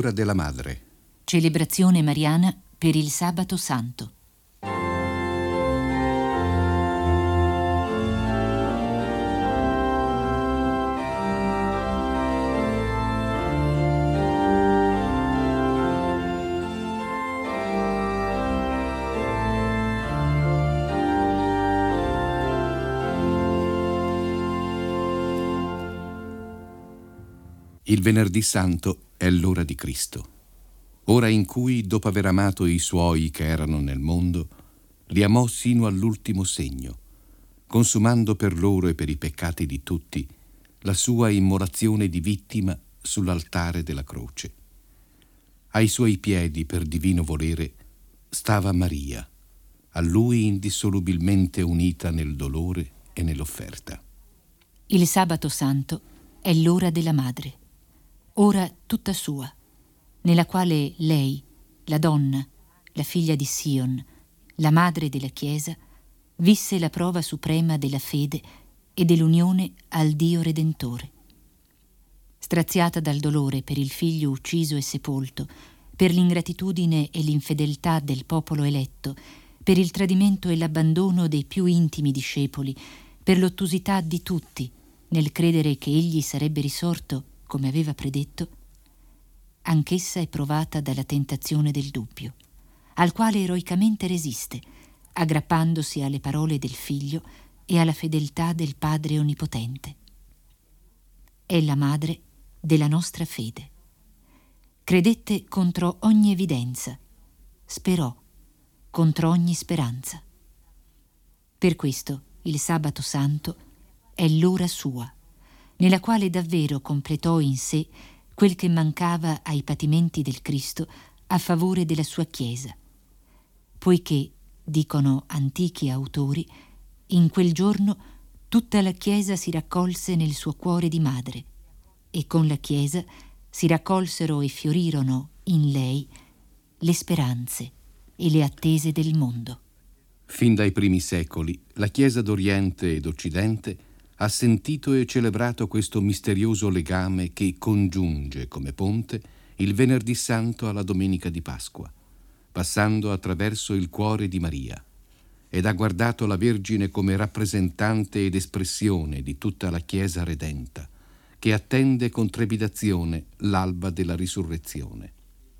l'ora della madre. Celebrazione mariana per il Sabato Santo. Il venerdì santo è l'ora di Cristo, ora in cui, dopo aver amato i suoi che erano nel mondo, li amò sino all'ultimo segno, consumando per loro e per i peccati di tutti la sua immolazione di vittima sull'altare della croce. Ai suoi piedi, per divino volere, stava Maria, a lui indissolubilmente unita nel dolore e nell'offerta. Il Sabato Santo è l'ora della madre, ora tutta sua, nella quale lei, la donna, la figlia di Sion, la madre della Chiesa, visse la prova suprema della fede e dell'unione al Dio Redentore. Straziata dal dolore per il figlio ucciso e sepolto, per l'ingratitudine e l'infedeltà del popolo eletto, per il tradimento e l'abbandono dei più intimi discepoli, per l'ottusità di tutti nel credere che egli sarebbe risorto come aveva predetto, anch'essa è provata dalla tentazione del dubbio, al quale eroicamente resiste, aggrappandosi alle parole del Figlio e alla fedeltà del Padre Onnipotente. È la madre della nostra fede. Credette contro ogni evidenza, sperò contro ogni speranza. Per questo il Sabato Santo è l'ora sua, nella quale davvero completò in sé quel che mancava ai patimenti del Cristo a favore della sua Chiesa, poiché, dicono antichi autori, in quel giorno tutta la Chiesa si raccolse nel suo cuore di madre, e con la Chiesa si raccolsero e fiorirono in lei le speranze e le attese del mondo. Fin dai primi secoli, la Chiesa d'Oriente ed Occidente ha sentito e celebrato questo misterioso legame che congiunge come ponte il venerdì santo alla domenica di Pasqua, passando attraverso il cuore di Maria, ed ha guardato la Vergine come rappresentante ed espressione di tutta la Chiesa redenta, che attende con trepidazione l'alba della risurrezione.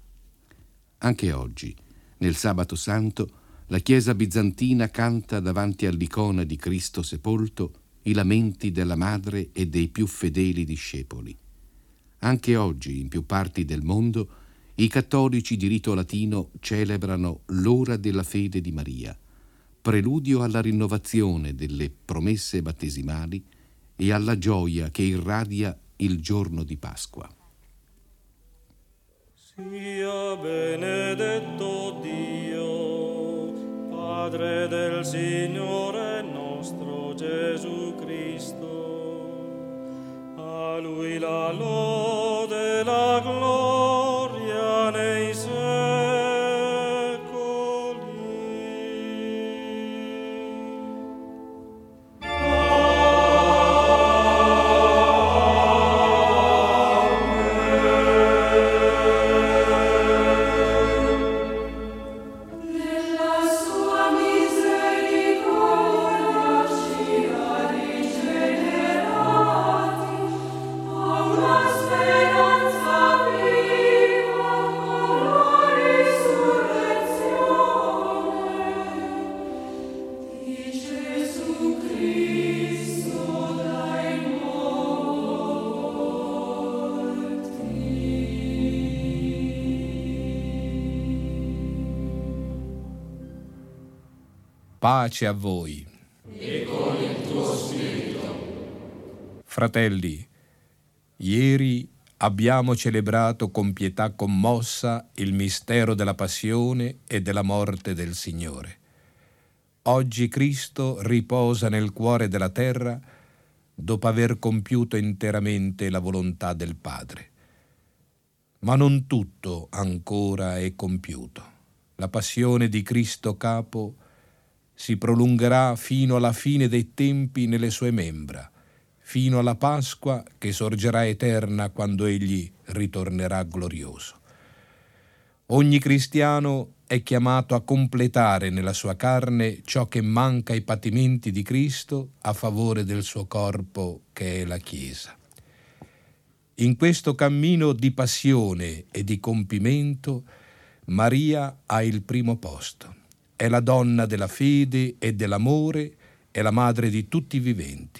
Anche oggi, nel Sabato Santo, la Chiesa bizantina canta davanti all'icona di Cristo sepolto i lamenti della madre e dei più fedeli discepoli. Anche oggi, in più parti del mondo, i cattolici di rito latino celebrano l'ora della fede di Maria, preludio alla rinnovazione delle promesse battesimali e alla gioia che irradia il giorno di Pasqua. Sia benedetto Dio, Padre del Signore nostro Gesù Cristo. A Lui la lode e la gloria nei secoli. Pace a voi. E con il tuo spirito. Fratelli, ieri abbiamo celebrato con pietà commossa il mistero della passione e della morte del Signore. Oggi Cristo riposa nel cuore della terra dopo aver compiuto interamente la volontà del Padre. Ma non tutto ancora è compiuto. La passione di Cristo capo si prolungherà fino alla fine dei tempi nelle sue membra, fino alla Pasqua che sorgerà eterna quando egli ritornerà glorioso. Ogni cristiano è chiamato a completare nella sua carne ciò che manca ai patimenti di Cristo a favore del suo corpo che è la Chiesa. In questo cammino di passione e di compimento Maria ha il primo posto. È la donna della fede e dell'amore, è la madre di tutti i viventi.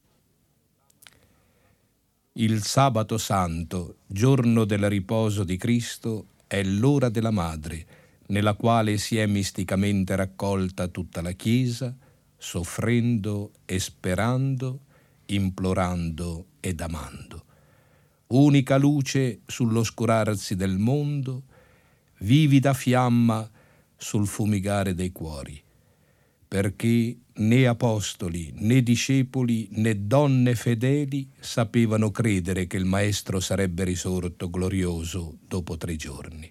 Il sabato santo, giorno del riposo di Cristo, è l'ora della madre, nella quale si è misticamente raccolta tutta la Chiesa, soffrendo e sperando, implorando ed amando. Unica luce sull'oscurarsi del mondo, vivida fiamma sul fumigare dei cuori, perché né apostoli, né discepoli, né donne fedeli sapevano credere che il Maestro sarebbe risorto glorioso dopo 3 giorni.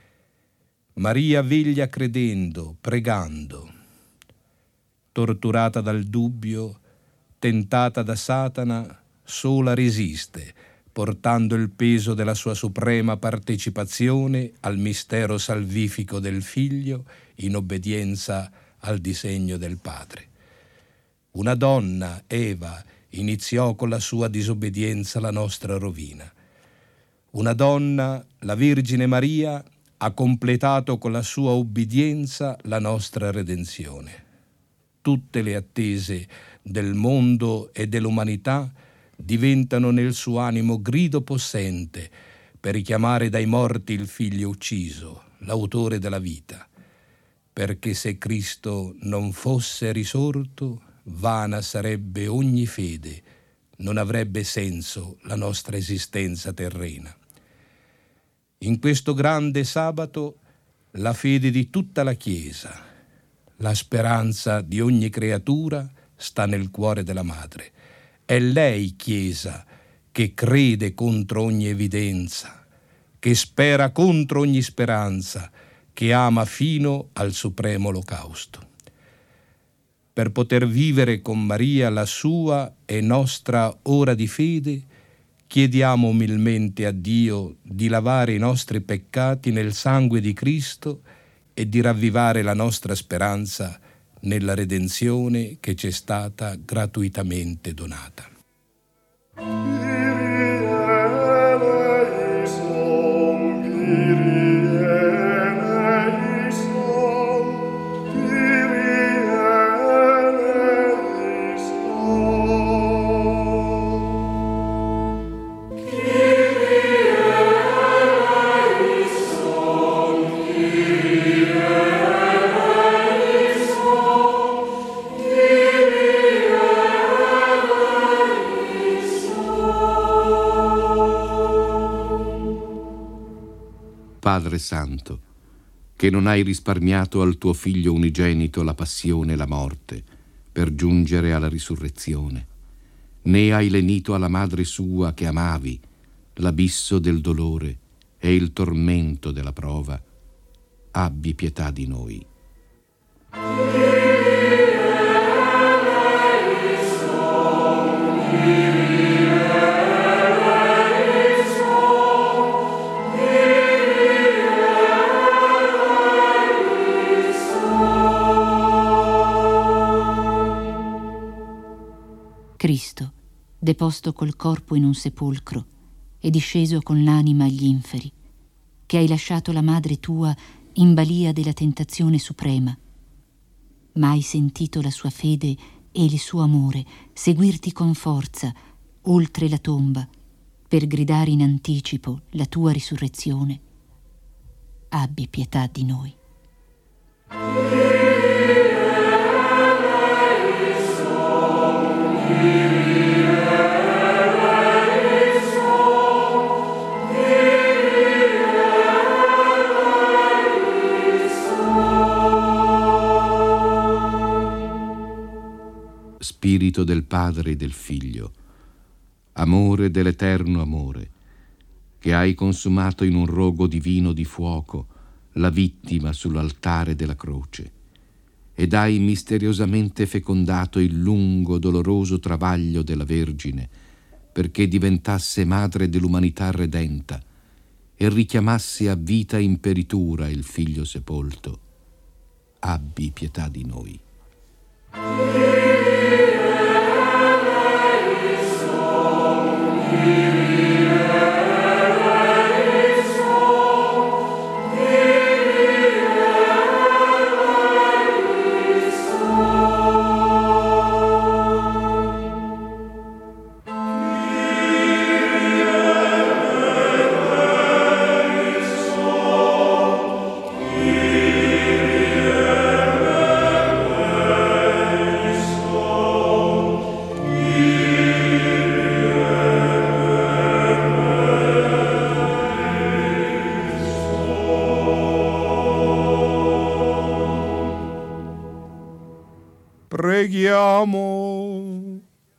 Maria veglia credendo, pregando, torturata dal dubbio, tentata da Satana, sola resiste, portando il peso della sua suprema partecipazione al mistero salvifico del Figlio in obbedienza al disegno del Padre. Una donna, Eva, iniziò con la sua disobbedienza la nostra rovina. Una donna, la Vergine Maria, ha completato con la sua obbedienza la nostra redenzione. Tutte le attese del mondo e dell'umanità diventano nel suo animo grido possente per richiamare dai morti il Figlio ucciso, l'autore della vita. Perché se Cristo non fosse risorto, vana sarebbe ogni fede, non avrebbe senso la nostra esistenza terrena. In questo grande sabato, la fede di tutta la Chiesa, la speranza di ogni creatura sta nel cuore della Madre. È lei, Chiesa, che crede contro ogni evidenza, che spera contro ogni speranza, che ama fino al supremo olocausto. Per poter vivere con Maria la sua e nostra ora di fede, chiediamo umilmente a Dio di lavare i nostri peccati nel sangue di Cristo e di ravvivare la nostra speranza nella redenzione che ci è stata gratuitamente donata. Padre Santo, che non hai risparmiato al tuo Figlio unigenito la passione e la morte per giungere alla risurrezione, né hai lenito alla madre sua che amavi l'abisso del dolore e il tormento della prova, abbi pietà di noi. Cristo, deposto col corpo in un sepolcro e disceso con l'anima agli inferi, che hai lasciato la madre tua in balia della tentazione suprema, ma hai sentito la sua fede e il suo amore seguirti con forza oltre la tomba per gridare in anticipo la tua risurrezione. Abbi pietà di noi. Spirito del Padre e del Figlio, amore dell'eterno amore, che hai consumato in un rogo divino di fuoco la vittima sull'altare della croce, ed hai misteriosamente fecondato il lungo, doloroso travaglio della Vergine, perché diventasse madre dell'umanità redenta e richiamasse a vita imperitura il figlio sepolto, abbi pietà di noi. Preghiamo.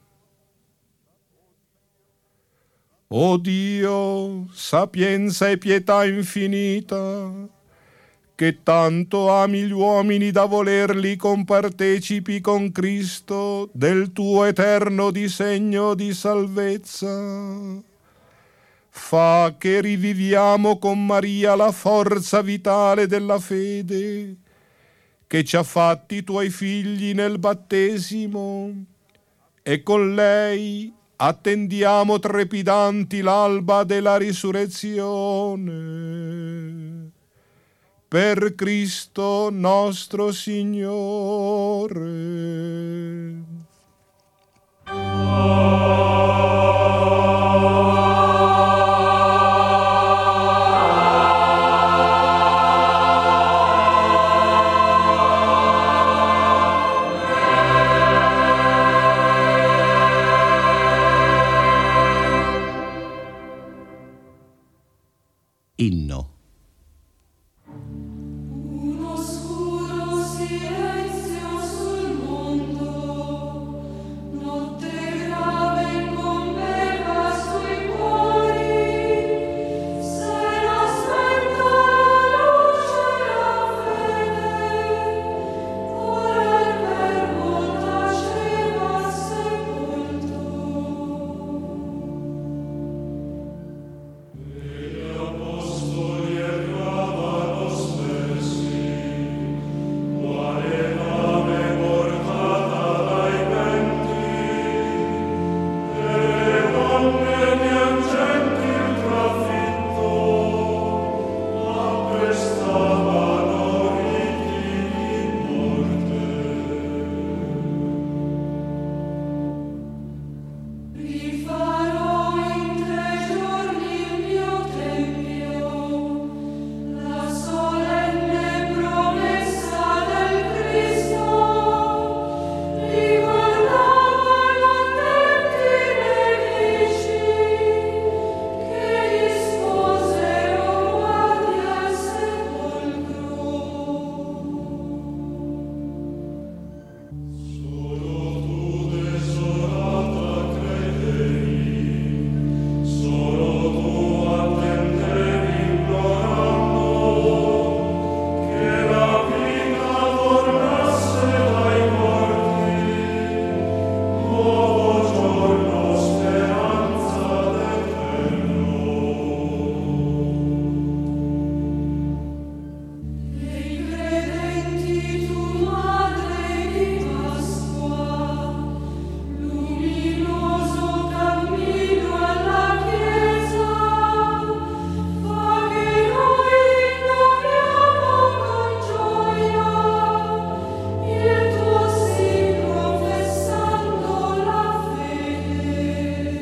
O Dio, sapienza e pietà infinita, che tanto ami gli uomini da volerli compartecipi con Cristo del tuo eterno disegno di salvezza, fa che riviviamo con Maria la forza vitale della fede, che ci ha fatti tuoi figli nel battesimo, e con lei attendiamo trepidanti l'alba della risurrezione. Per Cristo nostro Signore. Inno. Uno oscuro silenzio sul mondo, notte grave incombeva sui cuori, s'era spenta la luce e la fede, ora il verbo taceva sepolto. Rifarò in 3 giorni il mio tempio, la solenne promessa del Cristo, riguardavano attenti i nemici, che disposero guardia al sepolcro. Dei credenti tu madre di Pasqua, luminoso cammino alla Chiesa, fa che noi rinnoviamo con gioia il tuo sì professando la fede.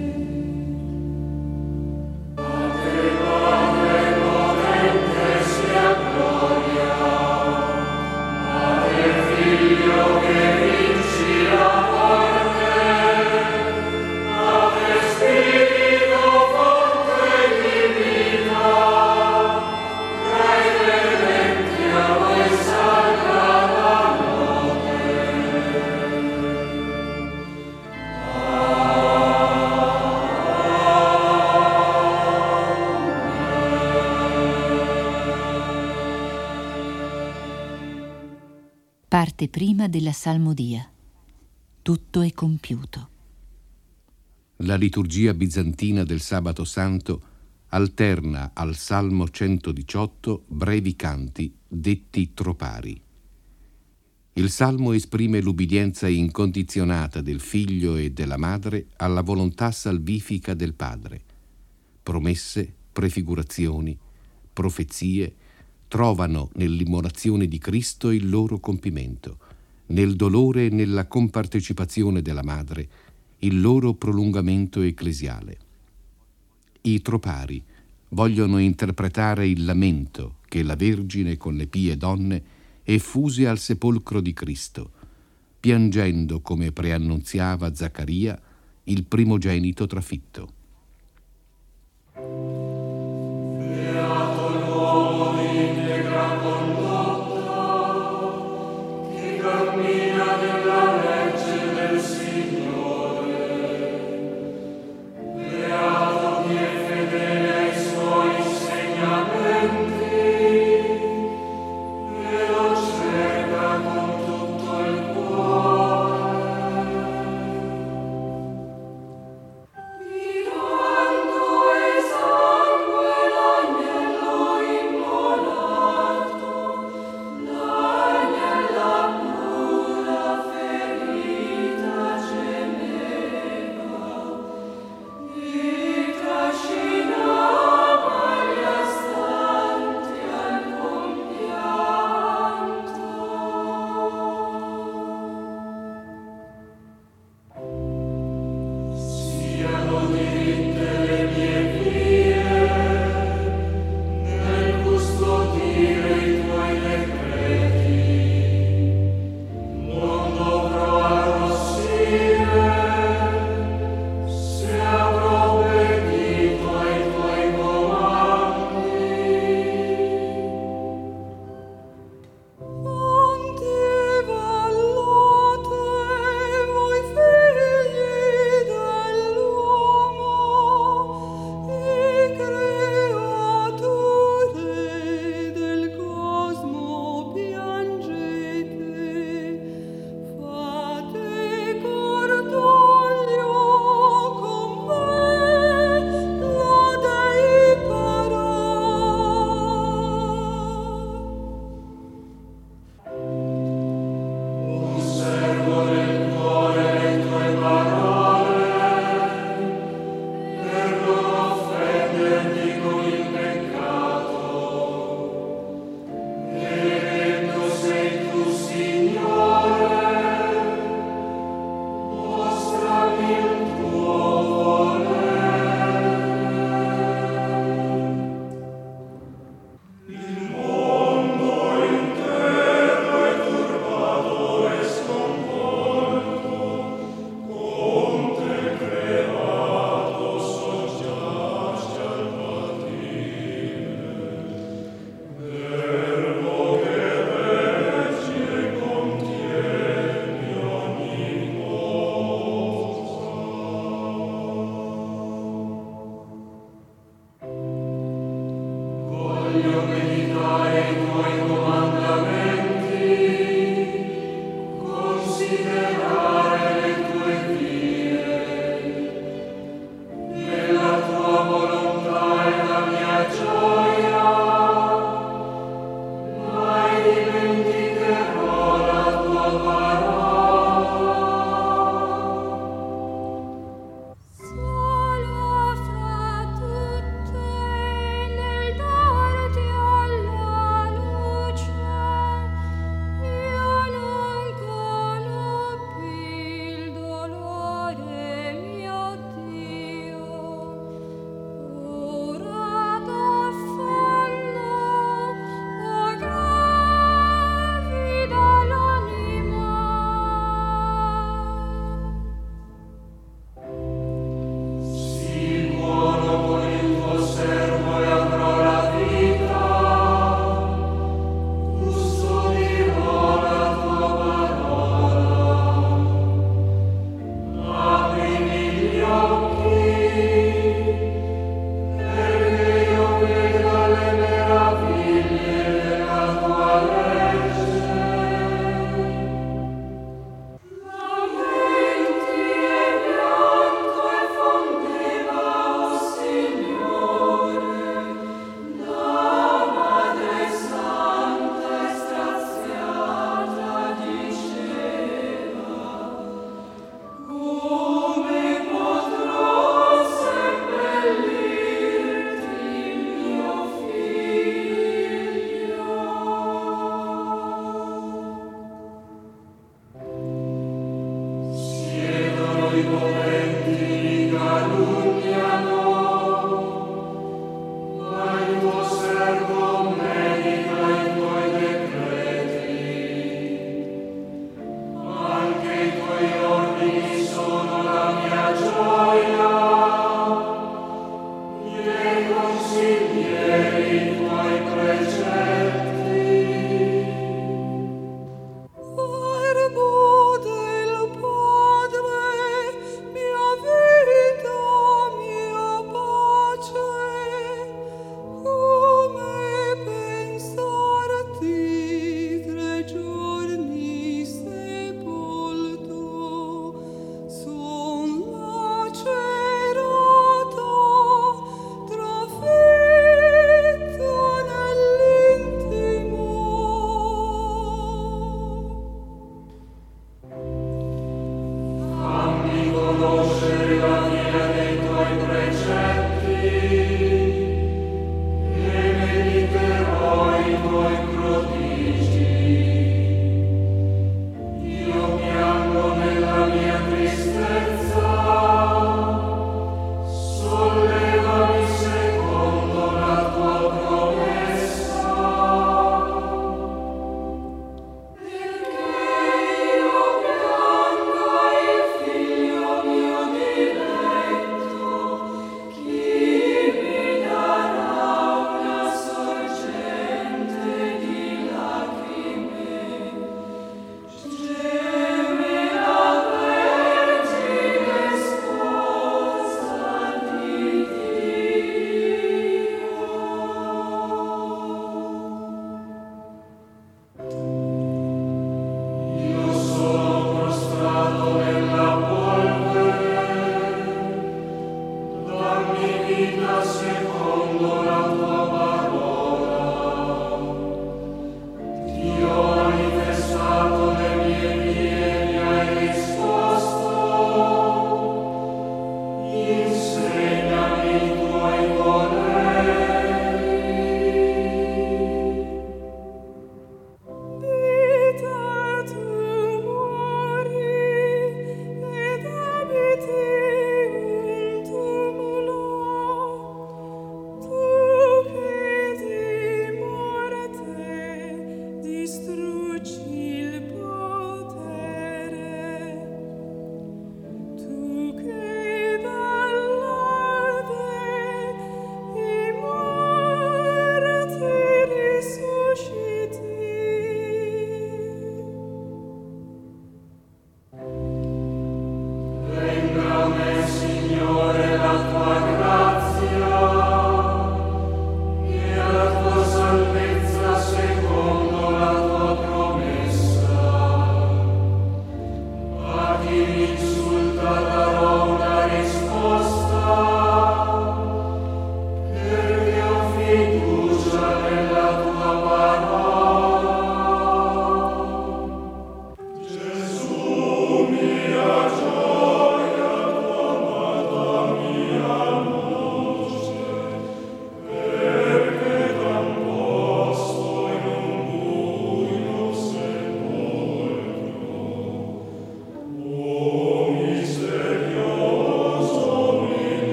Parte prima della Salmodia. Tutto è compiuto. La liturgia bizantina del Sabato Santo alterna al Salmo 118 brevi canti detti tropari. Il Salmo esprime l'ubbidienza incondizionata del figlio e della madre alla volontà salvifica del padre. Promesse, prefigurazioni, profezie trovano nell'immolazione di Cristo il loro compimento, nel dolore e nella compartecipazione della madre il loro prolungamento ecclesiale. I tropari vogliono interpretare il lamento che la Vergine con le pie donne effuse al sepolcro di Cristo, piangendo come preannunziava Zaccaria il primogenito trafitto.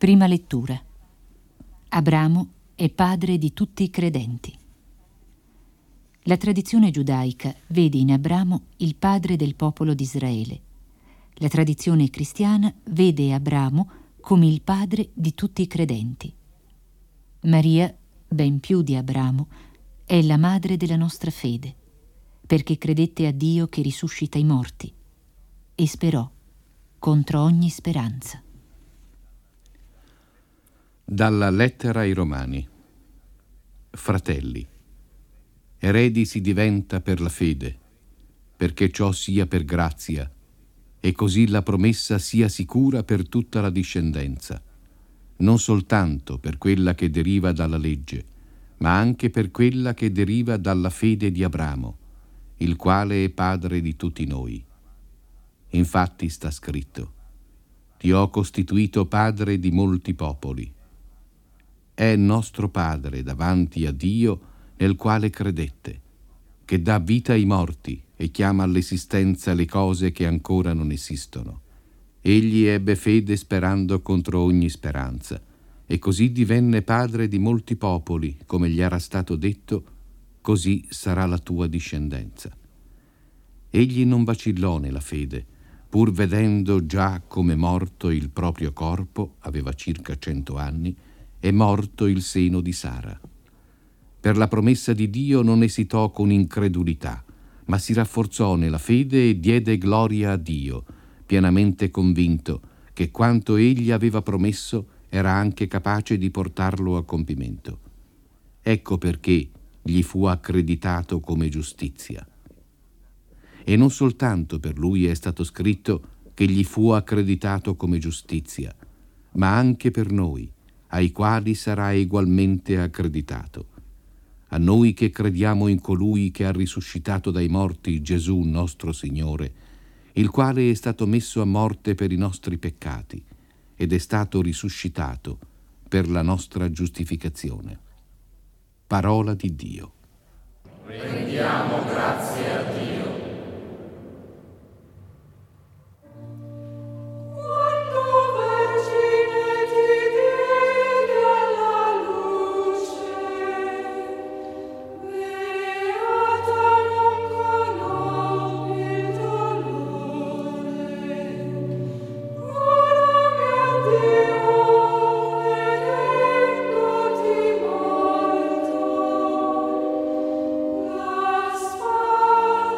Prima lettura. Abramo è padre di tutti i credenti. La tradizione giudaica vede in Abramo il padre del popolo di Israele. La tradizione cristiana vede Abramo come il padre di tutti i credenti. Maria, ben più di Abramo, è la madre della nostra fede, perché credette a Dio che risuscita i morti e sperò contro ogni speranza. Dalla lettera ai Romani. Fratelli, eredi si diventa per la fede, perché ciò sia per grazia, e così la promessa sia sicura per tutta la discendenza, non soltanto per quella che deriva dalla legge, ma anche per quella che deriva dalla fede di Abramo, il quale è padre di tutti noi. Infatti sta scritto: ti ho costituito padre di molti popoli. È nostro Padre davanti a Dio nel quale credette, che dà vita ai morti e chiama all'esistenza le cose che ancora non esistono. Egli ebbe fede sperando contro ogni speranza, e così divenne padre di molti popoli, come gli era stato detto: così sarà la tua discendenza. Egli non vacillò nella fede, pur vedendo già come morto il proprio corpo, aveva circa 100 anni, è morto il seno di Sara. Per la promessa di Dio non esitò con incredulità, ma si rafforzò nella fede e diede gloria a Dio, pienamente convinto che quanto egli aveva promesso era anche capace di portarlo a compimento. Ecco perché gli fu accreditato come giustizia. E non soltanto per lui è stato scritto che gli fu accreditato come giustizia, ma anche per noi, ai quali sarà egualmente accreditato. A noi che crediamo in colui che ha risuscitato dai morti Gesù nostro Signore, il quale è stato messo a morte per i nostri peccati ed è stato risuscitato per la nostra giustificazione. Parola di Dio. Rendiamo grazie a Dio. Las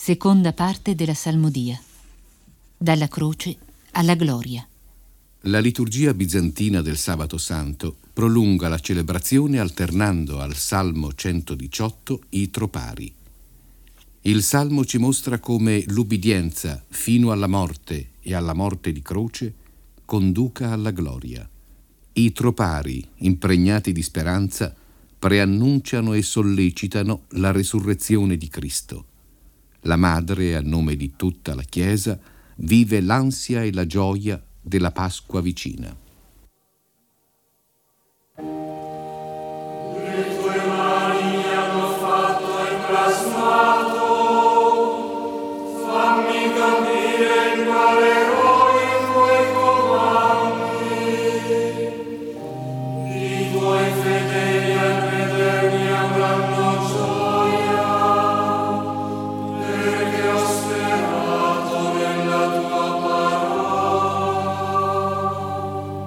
Seconda parte della Salmodia. Dalla croce alla gloria. La liturgia bizantina del Sabato Santo prolunga la celebrazione alternando al Salmo 118 i tropari. Il Salmo ci mostra come l'ubbidienza fino alla morte e alla morte di croce conduca alla gloria. I tropari, impregnati di speranza, preannunciano e sollecitano la resurrezione di Cristo. La Madre, a nome di tutta la Chiesa, vive l'ansia e la gioia della Pasqua vicina. Le tue mani hanno fatto e plasmato, fammi capire imparerò i tuoi comandi. I tuoi fedeli al vedermi avranno gioia, perché ho sperato nella tua parola.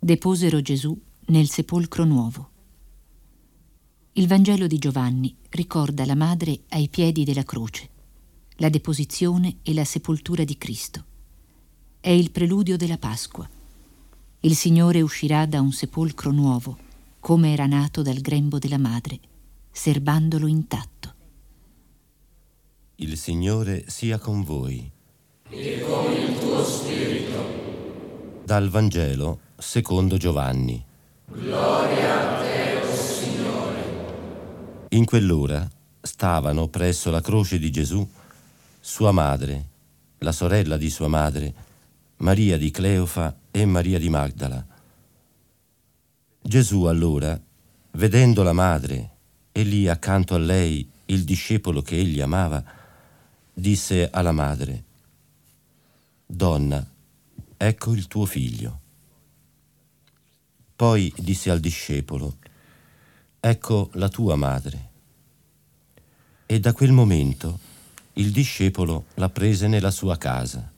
Deposero Gesù nel sepolcro nuovo. Il Vangelo di Giovanni ricorda la madre ai piedi della croce, la deposizione e la sepoltura di Cristo. È il preludio della Pasqua. Il Signore uscirà da un sepolcro nuovo, come era nato dal grembo della madre, serbandolo intatto. Il Signore sia con voi. E con il tuo spirito. Dal Vangelo secondo Giovanni. Gloria a te, o Signore. In quell'ora stavano presso la croce di Gesù sua madre, la sorella di sua madre, Maria di Cleofa e Maria di Magdala. Gesù allora, vedendo la madre e lì accanto a lei il discepolo che egli amava, disse alla madre: «Donna, ecco il tuo figlio». Poi disse al discepolo: «Ecco la tua madre». E da quel momento il discepolo la prese nella sua casa.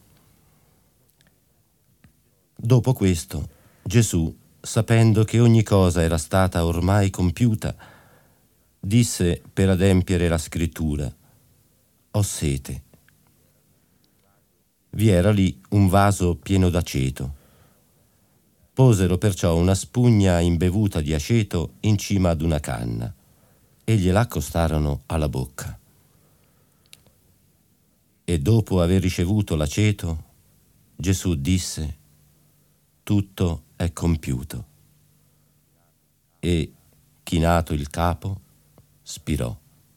Dopo questo, Gesù, sapendo che ogni cosa era stata ormai compiuta, disse per adempiere la scrittura: «Ho sete». Vi era lì un vaso pieno d'aceto. Posero perciò una spugna imbevuta di aceto in cima ad una canna e gliela accostarono alla bocca. E dopo aver ricevuto l'aceto, Gesù disse: «Tutto è compiuto». E, chinato il capo, spirò.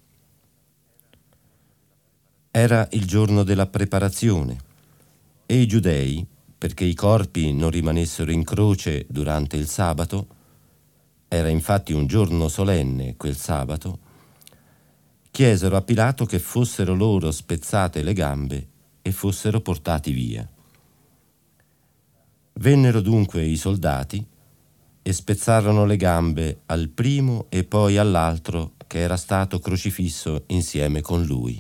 Era il giorno della preparazione e i giudei, perché i corpi non rimanessero in croce durante il sabato, era infatti un giorno solenne quel sabato, chiesero a Pilato che fossero loro spezzate le gambe e fossero portati via. Vennero dunque i soldati e spezzarono le gambe al primo e poi all'altro che era stato crocifisso insieme con lui.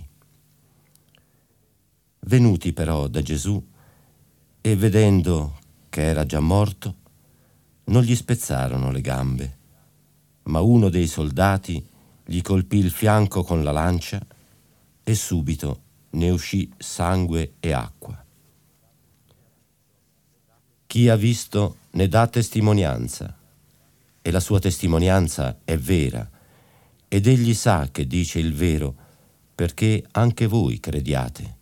Venuti però da Gesù e vedendo che era già morto, non gli spezzarono le gambe, ma uno dei soldati gli colpì il fianco con la lancia e subito ne uscì sangue e acqua. Chi ha visto ne dà testimonianza, e la sua testimonianza è vera, ed egli sa che dice il vero, perché anche voi crediate.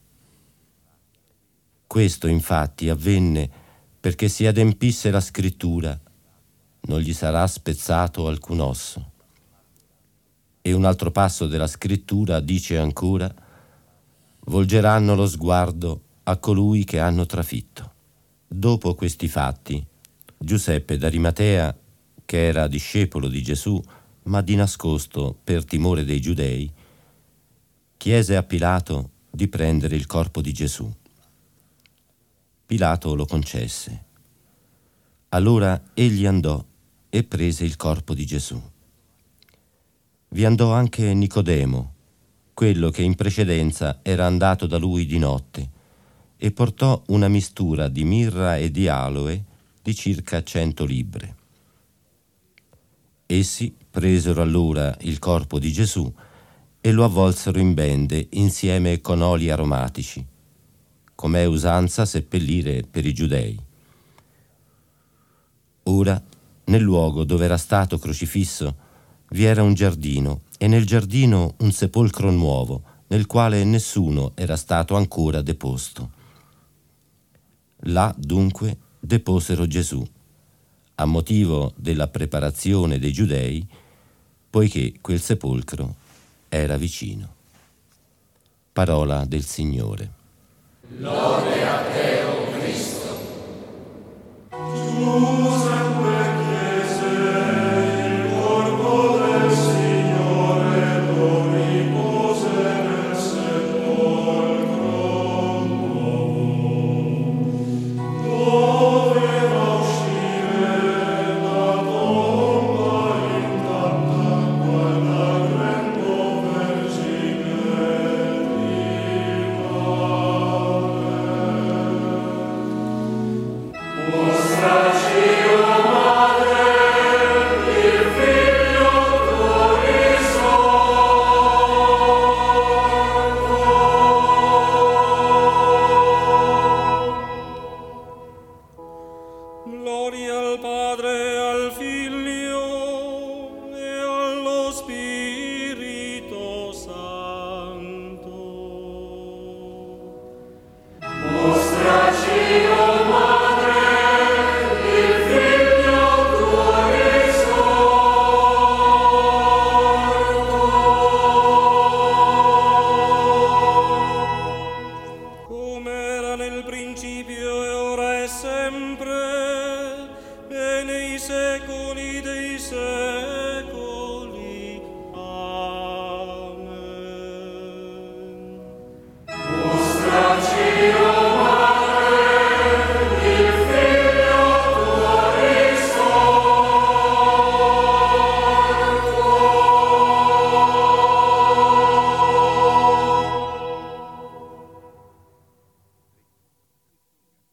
Questo infatti avvenne perché si adempisse la scrittura: non gli sarà spezzato alcun osso. E un altro passo della scrittura dice ancora: volgeranno lo sguardo a colui che hanno trafitto. Dopo questi fatti, Giuseppe d'Arimatea, che era discepolo di Gesù, ma di nascosto per timore dei giudei, chiese a Pilato di prendere il corpo di Gesù. Pilato lo concesse. Allora egli andò e prese il corpo di Gesù. Vi andò anche Nicodemo, quello che in precedenza era andato da lui di notte, e portò una mistura di mirra e di aloe di circa 100 libbre. Essi presero allora il corpo di Gesù e lo avvolsero in bende insieme con oli aromatici, com'è usanza seppellire per i giudei. Ora, nel luogo dove era stato crocifisso, vi era un giardino, e nel giardino un sepolcro nuovo, nel quale nessuno era stato ancora deposto. Là, dunque, deposero Gesù, a motivo della preparazione dei giudei, poiché quel sepolcro era vicino. Parola del Signore. Lode a te, o Cristo. Mostraci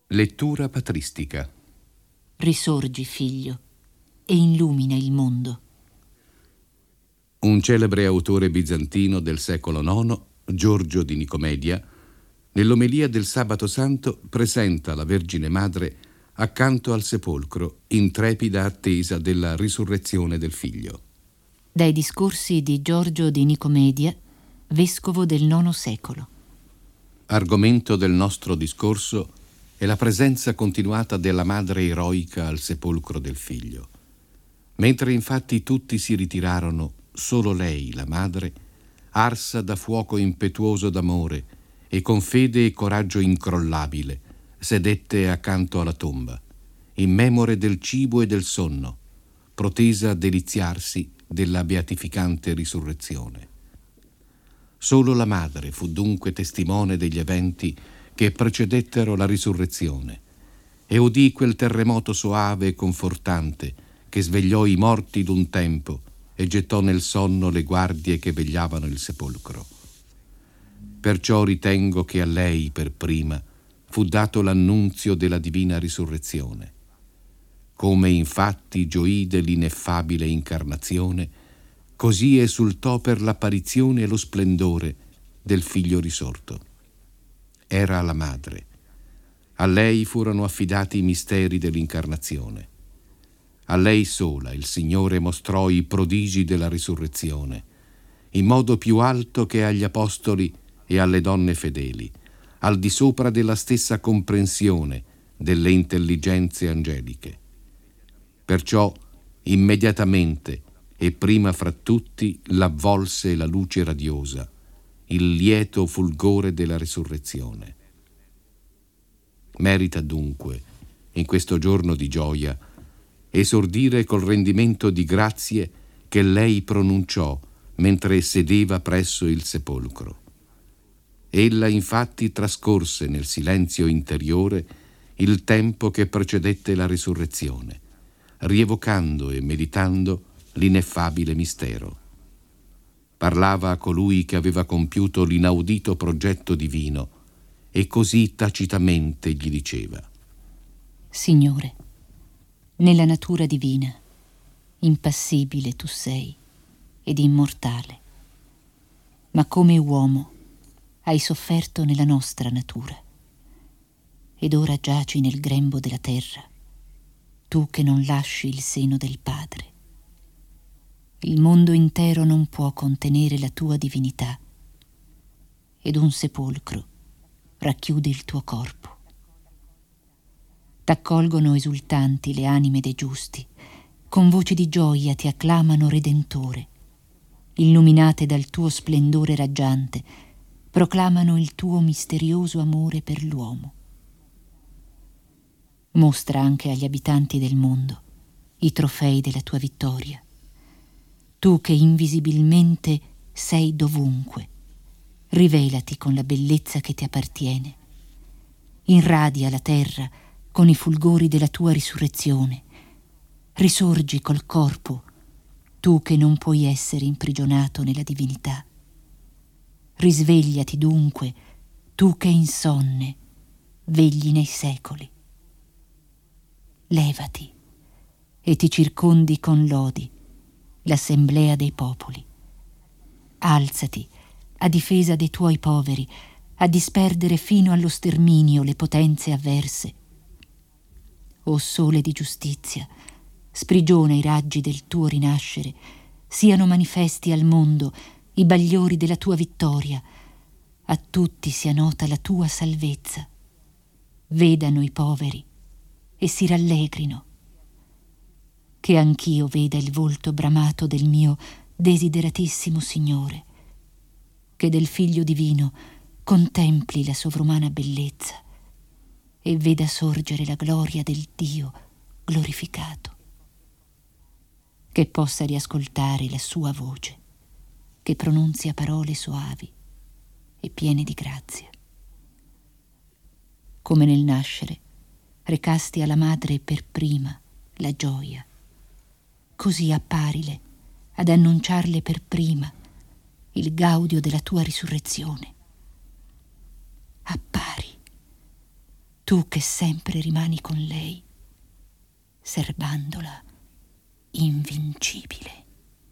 Lettura patristica. Risorgi, figlio, e illumina il mondo. Un celebre autore bizantino del secolo IX, Giorgio di Nicomedia, nell'omelia del Sabato Santo presenta la Vergine Madre accanto al sepolcro, in trepida attesa della risurrezione del figlio. Dai discorsi di Giorgio di Nicomedia, vescovo del IX secolo. Argomento del nostro discorso è la presenza continuata della madre eroica al sepolcro del figlio. Mentre infatti tutti si ritirarono, solo lei, la madre, arsa da fuoco impetuoso d'amore e con fede e coraggio incrollabile, sedette accanto alla tomba, immemore del cibo e del sonno, protesa a deliziarsi della beatificante risurrezione. Solo la madre fu dunque testimone degli eventi che precedettero la risurrezione e udì quel terremoto soave e confortante che svegliò i morti d'un tempo e gettò nel sonno le guardie che vegliavano il sepolcro. Perciò ritengo che a lei per prima fu dato l'annunzio della divina risurrezione. Come infatti gioì dell'ineffabile incarnazione, così esultò per l'apparizione e lo splendore del figlio risorto. Era la madre. A lei furono affidati i misteri dell'incarnazione. A lei sola il Signore mostrò i prodigi della risurrezione, in modo più alto che agli apostoli e alle donne fedeli, al di sopra della stessa comprensione delle intelligenze angeliche. Perciò immediatamente e prima fra tutti l'avvolse la luce radiosa, il lieto fulgore della risurrezione. Merita dunque, in questo giorno di gioia, esordire col rendimento di grazie che lei pronunciò mentre sedeva presso il sepolcro. Ella infatti trascorse nel silenzio interiore il tempo che precedette la risurrezione, rievocando e meditando l'ineffabile mistero. Parlava a colui che aveva compiuto l'inaudito progetto divino e così tacitamente gli diceva: Signore, nella natura divina, impassibile tu sei ed immortale, ma come uomo hai sofferto nella nostra natura ed ora giaci nel grembo della terra, tu che non lasci il seno del Padre. Il mondo intero non può contenere la tua divinità ed un sepolcro racchiude il tuo corpo. T'accolgono esultanti le anime dei giusti, con voci di gioia ti acclamano Redentore. Illuminate dal tuo splendore raggiante, proclamano il tuo misterioso amore per l'uomo. Mostra anche agli abitanti del mondo i trofei della tua vittoria. Tu che invisibilmente sei dovunque, rivelati con la bellezza che ti appartiene. Irradia la terra con i fulgori della tua risurrezione. Risorgi col corpo, tu che non puoi essere imprigionato nella divinità. Risvegliati dunque, tu che insonne vegli nei secoli. Levati e ti circondi con lodi l'assemblea dei popoli. Alzati a difesa dei tuoi poveri, a disperdere fino allo sterminio le potenze avverse. O sole di giustizia, sprigiona i raggi del tuo rinascere, siano manifesti al mondo i bagliori della tua vittoria, a tutti sia nota la tua salvezza. Vedano i poveri e si rallegrino. Che anch'io veda il volto bramato del mio desideratissimo Signore, che del Figlio divino contempli la sovrumana bellezza e veda sorgere la gloria del Dio glorificato, che possa riascoltare la sua voce, che pronunzia parole soavi e piene di grazia. Come nel nascere recasti alla madre per prima la gioia, così apparile ad annunciarle per prima il gaudio della tua risurrezione. Appari, tu che sempre rimani con lei, serbandola invincibile.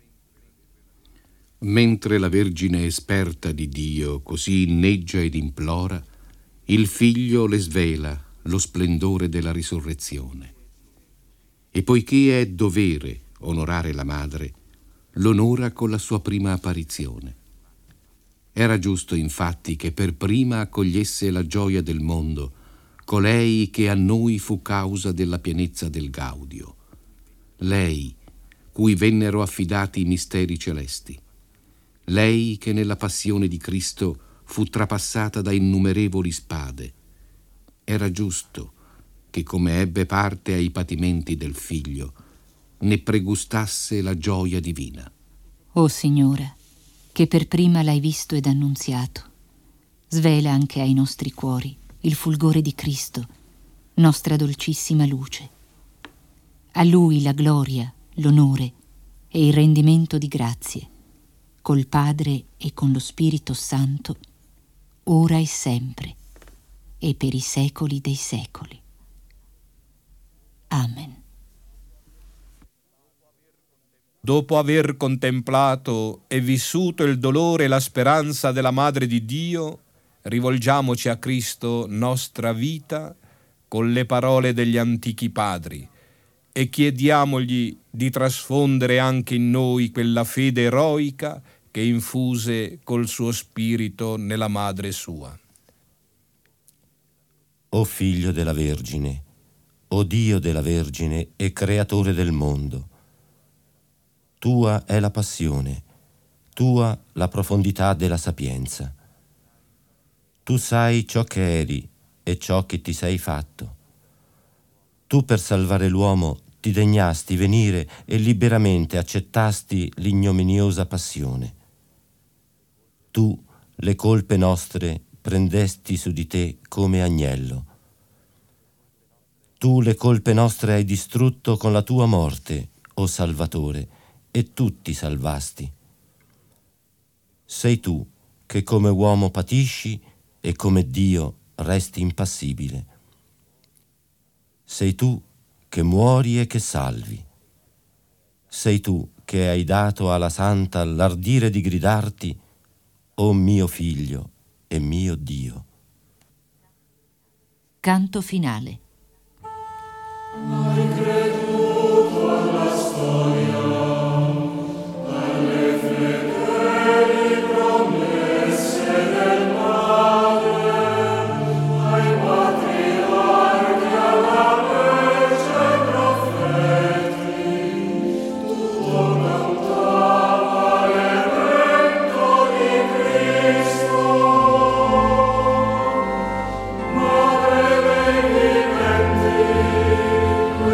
Mentre la Vergine esperta di Dio così inneggia ed implora, il Figlio le svela lo splendore della risurrezione. E poiché è dovere onorare la madre, l'onora con la sua prima apparizione. Era giusto infatti che per prima accogliesse la gioia del mondo colei che a noi fu causa della pienezza del gaudio, lei cui vennero affidati i misteri celesti, lei che nella passione di Cristo fu trapassata da innumerevoli spade. Era giusto che, come ebbe parte ai patimenti del Figlio, ne pregustasse la gioia divina. O Signora, che per prima l'hai visto ed annunziato, svela anche ai nostri cuori il fulgore di Cristo, nostra dolcissima luce. A Lui la gloria, l'onore e il rendimento di grazie, col Padre e con lo Spirito Santo, ora e sempre, e per i secoli dei secoli. Amen. Dopo aver contemplato e vissuto il dolore e la speranza della Madre di Dio, rivolgiamoci a Cristo nostra vita con le parole degli antichi padri e chiediamogli di trasfondere anche in noi quella fede eroica che infuse col suo spirito nella madre sua. O Figlio della Vergine, o Dio della Vergine e Creatore del mondo, tua è la passione, tua la profondità della sapienza. Tu sai ciò che eri e ciò che ti sei fatto. Tu per salvare l'uomo ti degnasti venire e liberamente accettasti l'ignominiosa passione. Tu le colpe nostre prendesti su di te come agnello. Tu le colpe nostre hai distrutto con la tua morte, o Salvatore, e tutti salvasti. Sei tu che come uomo patisci e come Dio resti impassibile. Sei tu che muori e che salvi. Sei tu che hai dato alla Santa l'ardire di gridarti: o mio Figlio e mio Dio. Canto finale. Hai creduto alla storia, alle fedeli promesse del Padre, ai patriarchi, alla legge ai profeti, tutto cantava l'evento di Cristo. Madre dei viventi,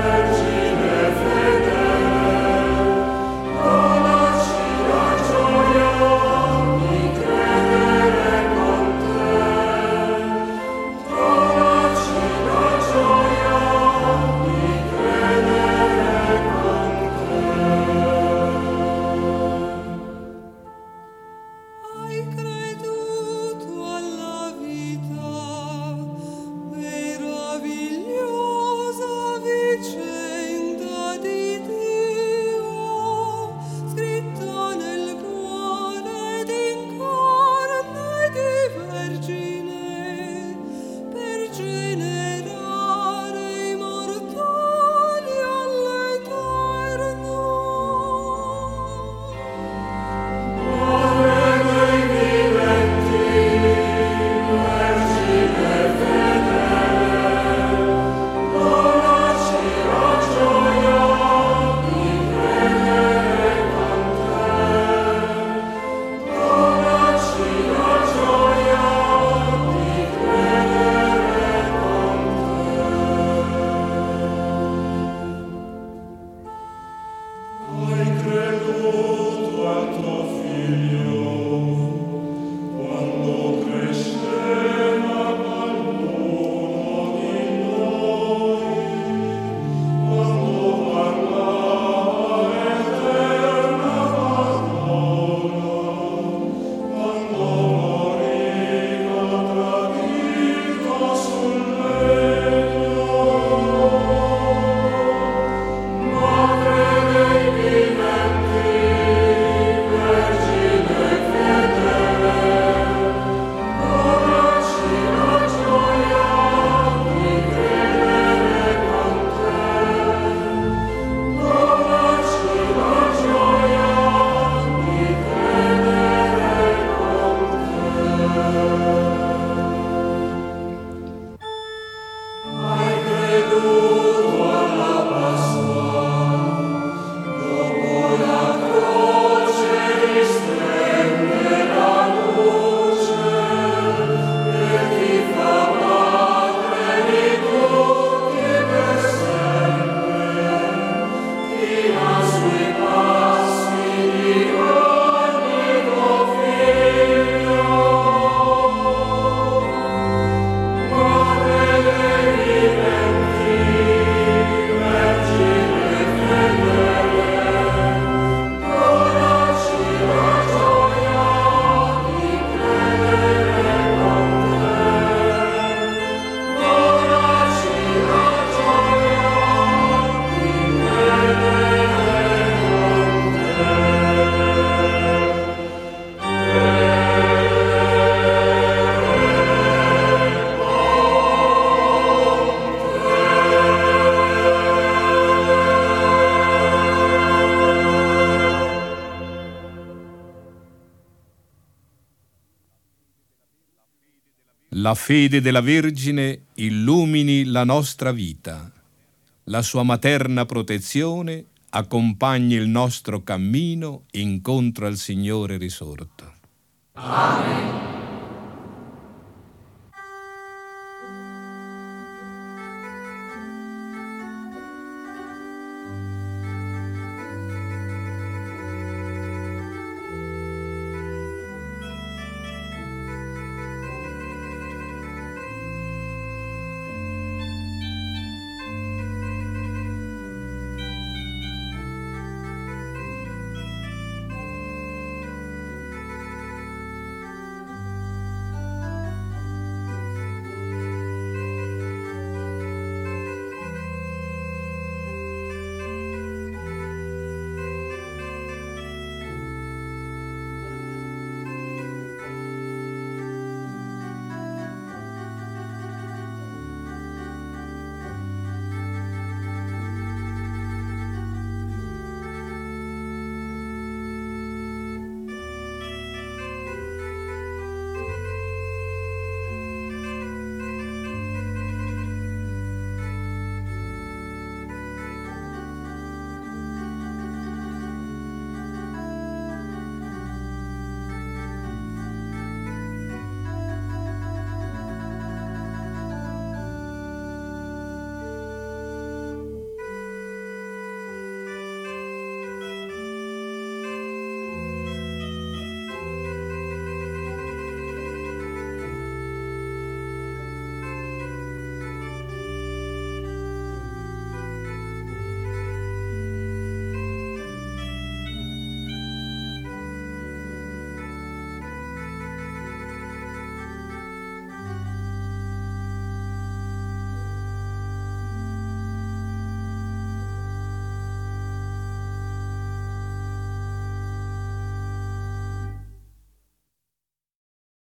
La fede della Vergine illumini la nostra vita. La sua materna protezione accompagni il nostro cammino incontro al Signore risorto. Amen.